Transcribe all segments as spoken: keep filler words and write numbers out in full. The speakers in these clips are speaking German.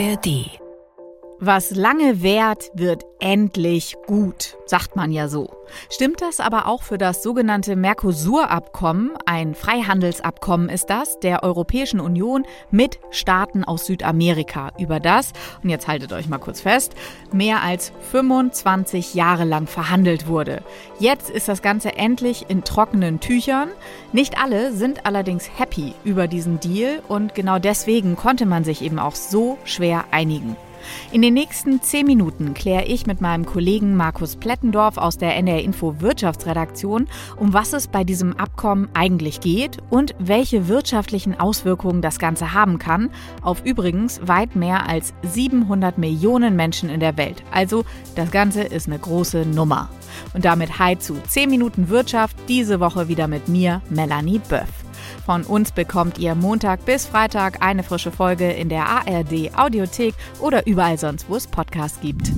R D. Was lange währt, wird endlich gut, sagt man ja so. Stimmt das aber auch für das sogenannte Mercosur-Abkommen? Ein Freihandelsabkommen ist das, der Europäischen Union mit Staaten aus Südamerika, über das, und jetzt haltet euch mal kurz fest, mehr als fünfundzwanzig Jahre lang verhandelt wurde. Jetzt ist das Ganze endlich in trockenen Tüchern. Nicht alle sind allerdings happy über diesen Deal und genau deswegen konnte man sich eben auch so schwer einigen. In den nächsten zehn Minuten kläre ich mit meinem Kollegen Markus Plettendorf aus der N D R Info Wirtschaftsredaktion, um was es bei diesem Abkommen eigentlich geht und welche wirtschaftlichen Auswirkungen das Ganze haben kann, auf übrigens weit mehr als siebenhundert Millionen Menschen in der Welt. Also das Ganze ist eine große Nummer. Und damit hi zu zehn Minuten Wirtschaft, diese Woche wieder mit mir, Melanie Böff. Von uns bekommt ihr Montag bis Freitag eine frische Folge in der A R D Audiothek oder überall sonst, wo es Podcasts gibt.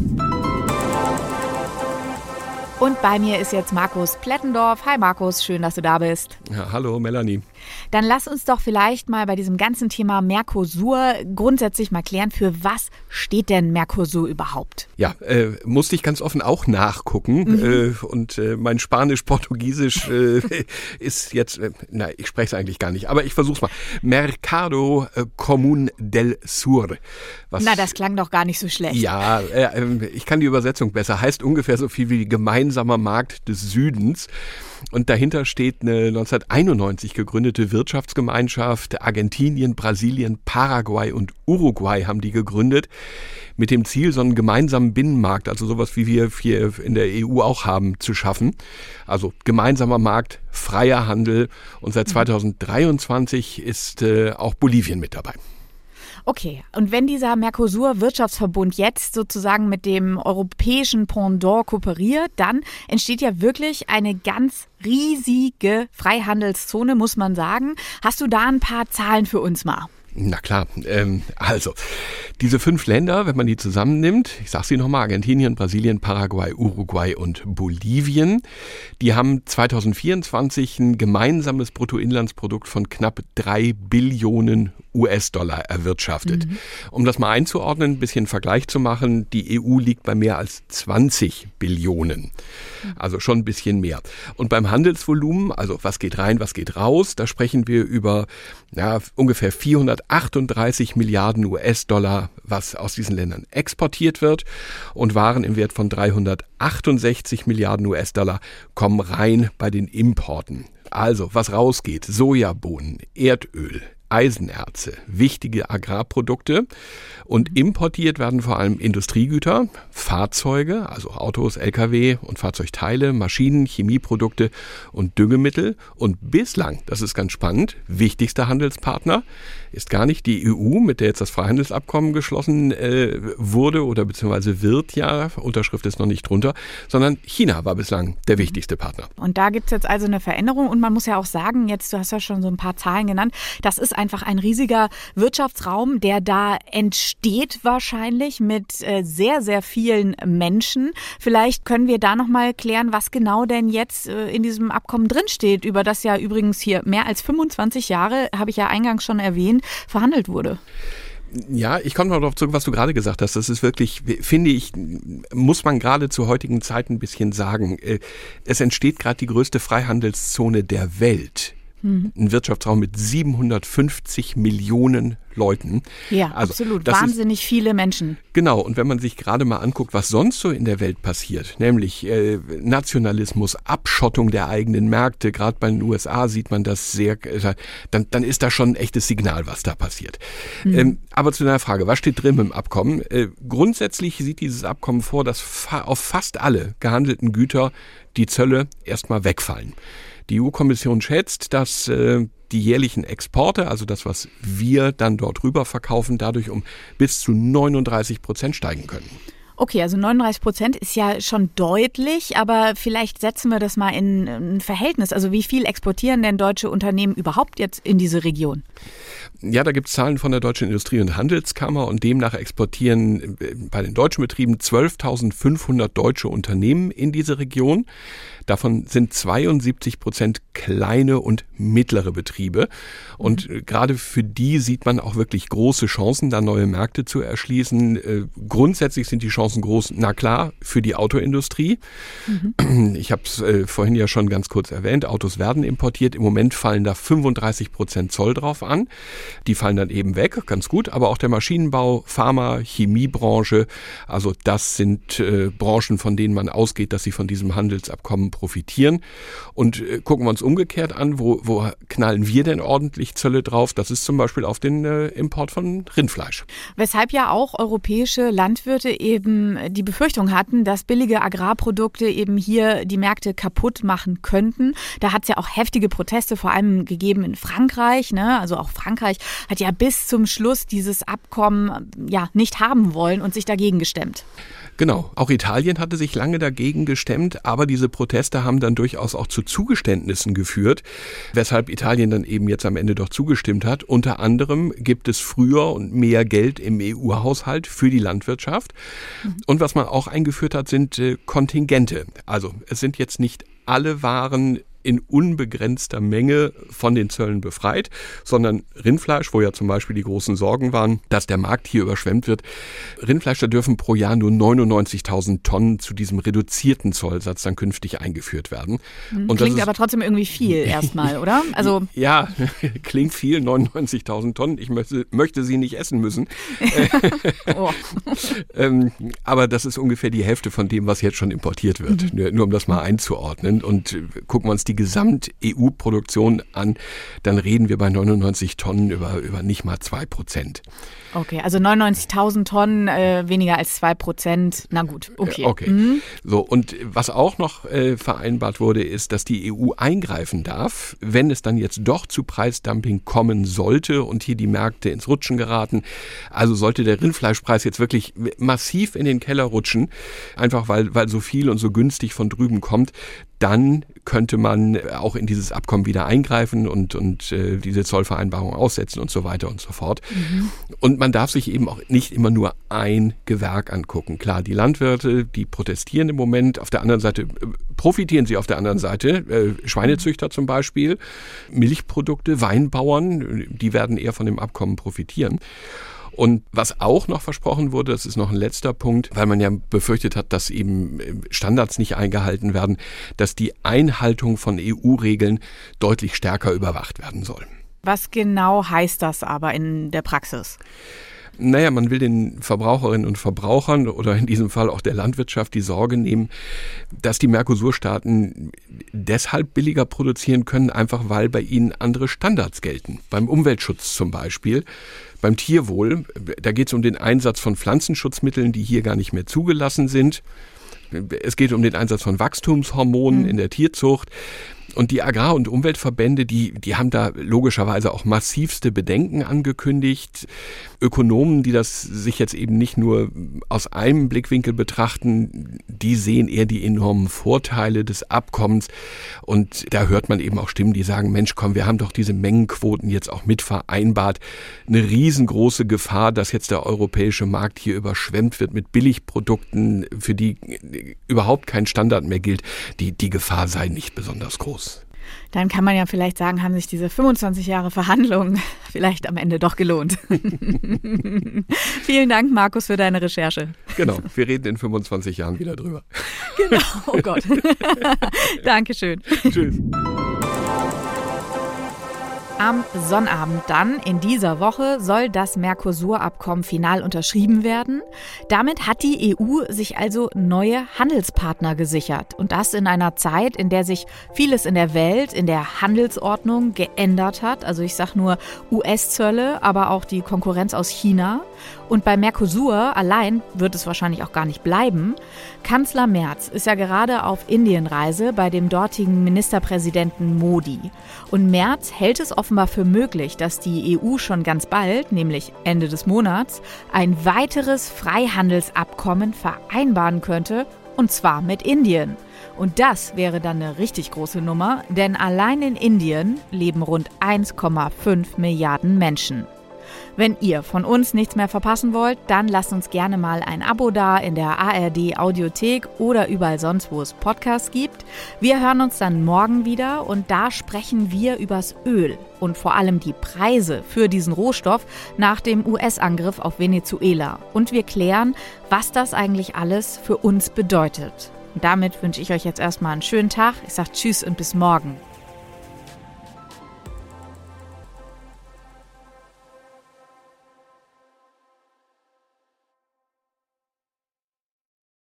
Und bei mir ist jetzt Markus Plettendorf. Hi Markus, schön, dass du da bist. Ja, hallo Melanie. Dann lass uns doch vielleicht mal bei diesem ganzen Thema Mercosur grundsätzlich mal klären, für was steht denn Mercosur überhaupt? Ja, äh, musste ich ganz offen auch nachgucken. Mhm. Äh, und äh, mein Spanisch-Portugiesisch äh, ist jetzt, äh, na, ich spreche es eigentlich gar nicht, aber ich versuch's mal. Mercado Común del Sur. Was, na, das klang doch gar nicht so schlecht. Ja, äh, ich kann die Übersetzung besser. Heißt ungefähr so viel wie gemeinsamer Markt des Südens. Und dahinter steht eine neunzehnhunderteinundneunzig gegründete Wirtschaftsgemeinschaft. Argentinien, Brasilien, Paraguay und Uruguay haben die gegründet. Mit dem Ziel, so einen gemeinsamen Binnenmarkt, also sowas wie wir hier in der E U auch haben, zu schaffen. Also gemeinsamer Markt, freier Handel. Und seit zweitausenddreiundzwanzig ist äh, auch Bolivien mit dabei. Okay, und wenn dieser Mercosur-Wirtschaftsverbund jetzt sozusagen mit dem europäischen Pendant kooperiert, dann entsteht ja wirklich eine ganz riesige Freihandelszone, muss man sagen. Hast du da ein paar Zahlen für uns mal? Na klar, ähm, also diese fünf Länder, wenn man die zusammennimmt, ich sage sie nochmal, Argentinien, Brasilien, Paraguay, Uruguay und Bolivien, die haben zweitausendvierundzwanzig ein gemeinsames Bruttoinlandsprodukt von knapp drei Billionen U S-Dollar erwirtschaftet. Mhm. Um das mal einzuordnen, ein bisschen Vergleich zu machen, die E U liegt bei mehr als zwanzig Billionen. Also schon ein bisschen mehr. Und beim Handelsvolumen, also was geht rein, was geht raus, da sprechen wir über ja, ungefähr vierhundertachtunddreißig Milliarden U S-Dollar, was aus diesen Ländern exportiert wird. Und Waren im Wert von dreihundertachtundsechzig Milliarden U S-Dollar kommen rein bei den Importen. Also was rausgeht, Sojabohnen, Erdöl, Eisenerze, wichtige Agrarprodukte, und importiert werden vor allem Industriegüter, Fahrzeuge, also Autos, L K W und Fahrzeugteile, Maschinen, Chemieprodukte und Düngemittel. Und bislang, das ist ganz spannend, wichtigster Handelspartner ist gar nicht die E U, mit der jetzt das Freihandelsabkommen geschlossen äh, wurde oder beziehungsweise wird ja, Unterschrift ist noch nicht drunter, sondern China war bislang der wichtigste Partner. Und da gibt es jetzt also eine Veränderung und man muss ja auch sagen, jetzt, du hast ja schon so ein paar Zahlen genannt, das ist einfach ein riesiger Wirtschaftsraum, der da entsteht wahrscheinlich mit äh, sehr, sehr vielen Menschen. Vielleicht können wir da nochmal klären, was genau denn jetzt äh, in diesem Abkommen drinsteht, über das ja übrigens hier mehr als fünfundzwanzig Jahre, habe ich ja eingangs schon erwähnt, verhandelt wurde. Ja, ich komme noch darauf zurück, was du gerade gesagt hast. Das ist wirklich, finde ich, muss man gerade zur heutigen Zeit ein bisschen sagen. Es entsteht gerade die größte Freihandelszone der Welt. Ein Wirtschaftsraum mit siebenhundertfünfzig Millionen Leuten. Ja, also, absolut. Wahnsinnig ist, viele Menschen. Genau. Und wenn man sich gerade mal anguckt, was sonst so in der Welt passiert, nämlich äh, Nationalismus, Abschottung der eigenen Märkte, gerade bei den U S A sieht man das sehr, äh, dann, dann ist das schon ein echtes Signal, was da passiert. Mhm. Ähm, aber zu deiner Frage, was steht drin im Abkommen? Äh, grundsätzlich sieht dieses Abkommen vor, dass fa- auf fast alle gehandelten Güter die Zölle erstmal wegfallen. Die E U-Kommission schätzt, dass äh, die jährlichen Exporte, also das, was wir dann dort rüber verkaufen, dadurch um bis zu neununddreißig Prozent steigen können. Okay, also neununddreißig Prozent ist ja schon deutlich, aber vielleicht setzen wir das mal in ein Verhältnis. Also wie viel exportieren denn deutsche Unternehmen überhaupt jetzt in diese Region? Ja, da gibt es Zahlen von der Deutschen Industrie- und Handelskammer und demnach exportieren bei den deutschen Betrieben zwölftausendfünfhundert deutsche Unternehmen in diese Region. Davon sind zweiundsiebzig Prozent kleine und mittlere Betriebe. Und mhm. gerade für die sieht man auch wirklich große Chancen, da neue Märkte zu erschließen. Äh, grundsätzlich sind die Chancen groß, na klar, für die Autoindustrie. Mhm. Ich habe es äh, vorhin ja schon ganz kurz erwähnt, Autos werden importiert. Im Moment fallen da fünfunddreißig Prozent Zoll drauf an. Die fallen dann eben weg, ganz gut. Aber auch der Maschinenbau, Pharma, Chemiebranche, also das sind äh, Branchen, von denen man ausgeht, dass sie von diesem Handelsabkommen profitieren. Und äh, gucken wir uns umgekehrt an, wo, wo knallen wir denn ordentlich Zölle drauf? Das ist zum Beispiel auf den äh, Import von Rindfleisch. Weshalb ja auch europäische Landwirte eben die Befürchtung hatten, dass billige Agrarprodukte eben hier die Märkte kaputt machen könnten. Da hat es ja auch heftige Proteste vor allem gegeben in Frankreich. Ne? Also auch Frankreich hat ja bis zum Schluss dieses Abkommen ja nicht haben wollen und sich dagegen gestemmt. Genau, auch Italien hatte sich lange dagegen gestemmt, aber diese Proteste haben dann durchaus auch zu Zugeständnissen geführt, weshalb Italien dann eben jetzt am Ende doch zugestimmt hat. Unter anderem gibt es früher und mehr Geld im E U-Haushalt für die Landwirtschaft. Mhm. Und was man auch eingeführt hat, sind äh, Kontingente. Also es sind jetzt nicht alle Waren in unbegrenzter Menge von den Zöllen befreit, sondern Rindfleisch, wo ja zum Beispiel die großen Sorgen waren, dass der Markt hier überschwemmt wird. Rindfleisch, da dürfen pro Jahr nur neunundneunzigtausend Tonnen zu diesem reduzierten Zollsatz dann künftig eingeführt werden. Mhm, Und klingt das ist, aber trotzdem irgendwie viel erstmal, oder? Also ja, klingt viel, neunundneunzigtausend Tonnen. Ich möchte, möchte sie nicht essen müssen. oh. ähm, aber das ist ungefähr die Hälfte von dem, was jetzt schon importiert wird. Mhm. Nur, nur um das mal einzuordnen. Und gucken wir uns die Gesamt-E U-Produktion an, dann reden wir bei neunundneunzig Tonnen über, über nicht mal zwei Prozent. Okay, also neunundneunzigtausend Tonnen, äh, weniger als zwei Prozent. Na gut, okay. Okay. Mhm. So, und was auch noch äh, vereinbart wurde, ist, dass die E U eingreifen darf, wenn es dann jetzt doch zu Preisdumping kommen sollte und hier die Märkte ins Rutschen geraten. Also sollte der Rindfleischpreis jetzt wirklich massiv in den Keller rutschen, einfach weil, weil so viel und so günstig von drüben kommt, dann könnte man auch in dieses Abkommen wieder eingreifen und, und äh, diese Zollvereinbarung aussetzen und so weiter und so fort. Mhm. Und man darf sich eben auch nicht immer nur ein Gewerk angucken. Klar, die Landwirte, die protestieren im Moment. Auf der anderen Seite äh, profitieren sie auf der anderen Seite. Äh, Schweinezüchter zum Beispiel, Milchprodukte, Weinbauern, die werden eher von dem Abkommen profitieren. Und was auch noch versprochen wurde, das ist noch ein letzter Punkt, weil man ja befürchtet hat, dass eben Standards nicht eingehalten werden, dass die Einhaltung von E U-Regeln deutlich stärker überwacht werden soll. Was genau heißt das aber in der Praxis? Naja, man will den Verbraucherinnen und Verbrauchern oder in diesem Fall auch der Landwirtschaft die Sorge nehmen, dass die Mercosur-Staaten deshalb billiger produzieren können, einfach weil bei ihnen andere Standards gelten. Beim Umweltschutz zum Beispiel, beim Tierwohl, da geht es um den Einsatz von Pflanzenschutzmitteln, die hier gar nicht mehr zugelassen sind. Es geht um den Einsatz von Wachstumshormonen mhm. in der Tierzucht. Und die Agrar- und Umweltverbände, die, die haben da logischerweise auch massivste Bedenken angekündigt. Ökonomen, die das sich jetzt eben nicht nur aus einem Blickwinkel betrachten, die sehen eher die enormen Vorteile des Abkommens. Und da hört man eben auch Stimmen, die sagen, Mensch, komm, wir haben doch diese Mengenquoten jetzt auch mit vereinbart. Eine riesengroße Gefahr, dass jetzt der europäische Markt hier überschwemmt wird mit Billigprodukten, für die überhaupt kein Standard mehr gilt. Die, die Gefahr sei nicht besonders groß. Dann kann man ja vielleicht sagen, haben sich diese fünfundzwanzig Jahre Verhandlungen vielleicht am Ende doch gelohnt. Vielen Dank, Markus, für deine Recherche. Genau, wir reden in fünfundzwanzig Jahren wieder drüber. Genau, oh Gott. Dankeschön. Tschüss. Am Sonnabend dann in dieser Woche soll das Mercosur-Abkommen final unterschrieben werden. Damit hat die E U sich also neue Handelspartner gesichert. Und das in einer Zeit, in der sich vieles in der Welt, in der Handelsordnung geändert hat. Also ich sage nur U S-Zölle, aber auch die Konkurrenz aus China. Und bei Mercosur allein wird es wahrscheinlich auch gar nicht bleiben. Kanzler Merz ist ja gerade auf Indienreise bei dem dortigen Ministerpräsidenten Modi. Und Merz hält es offenbar für möglich, dass die E U schon ganz bald, nämlich Ende des Monats, ein weiteres Freihandelsabkommen vereinbaren könnte, Und zwar mit Indien. Und das wäre dann eine richtig große Nummer, denn allein in Indien leben rund eins Komma fünf Milliarden Menschen. Wenn ihr von uns nichts mehr verpassen wollt, dann lasst uns gerne mal ein Abo da in der A R D Audiothek oder überall sonst, wo es Podcasts gibt. Wir hören uns dann morgen wieder und da sprechen wir übers Öl und vor allem die Preise für diesen Rohstoff nach dem U S-Angriff auf Venezuela. Und wir klären, was das eigentlich alles für uns bedeutet. Und damit wünsche ich euch jetzt erstmal einen schönen Tag. Ich sage Tschüss und bis morgen.